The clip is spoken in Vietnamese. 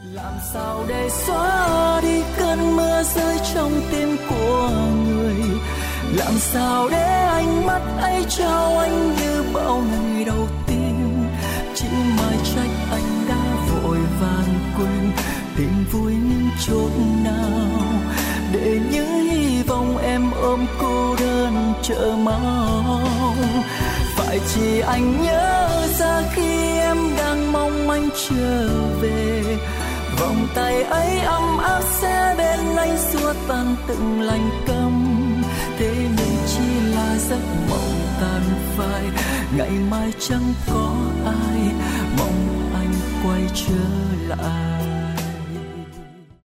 Làm sao để xóa đi cơn mưa rơi trong tim của người, làm sao để ánh mắt ấy trao anh như bao ngày đầu tiên. Chỉ mãi trách anh đã vội vàng quên tìm vui những chốt nào, để những hy vọng em ôm cô đơn chờ mong. Phải chỉ anh nhớ ra khi em đang mong anh trở về, vòng tay ấy ấm áp sẽ bên anh xua tan từng lạnh câm. Thế nhưng chỉ là giấc mộng tàn phai, ngày mai chẳng có ai mong anh quay trở lại.